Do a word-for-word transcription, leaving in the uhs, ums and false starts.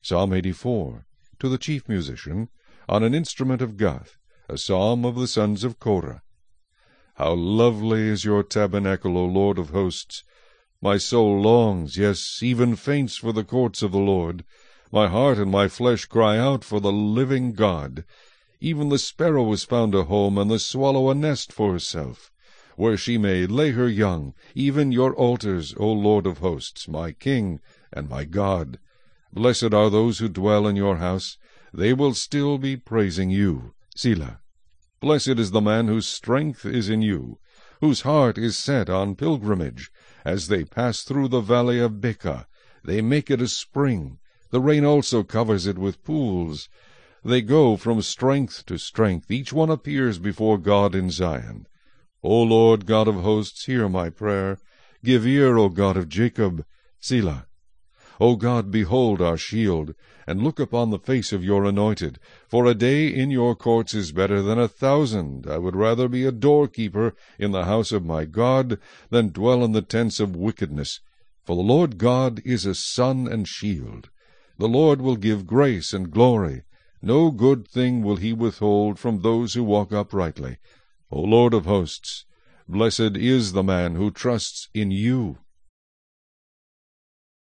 Psalm eighty-four, to the chief musician, on an instrument of Gath, a psalm of the sons of Korah. How lovely is your tabernacle, O Lord of hosts! My soul longs, yes, even faints for the courts of the Lord. My heart and my flesh cry out for the living God. Even the sparrow has found a home, and the swallow a nest for herself, where she may lay her young, even your altars, O Lord of hosts, my King and my God. Blessed are those who dwell in your house. They will still be praising you. Selah. Blessed is the man whose strength is in you, whose heart is set on pilgrimage. As they pass through the valley of Becca, they make it a spring. The rain also covers it with pools. They go from strength to strength. Each one appears before God in Zion. O Lord God of hosts, hear my prayer. Give ear, O God of Jacob. Selah. O God, behold our shield, and look upon the face of your anointed. For a day in your courts is better than a thousand. I would rather be a doorkeeper in the house of my God than dwell in the tents of wickedness. For the Lord God is a sun and shield. The Lord will give grace and glory. No good thing will he withhold from those who walk uprightly. O Lord of hosts, blessed is the man who trusts in you.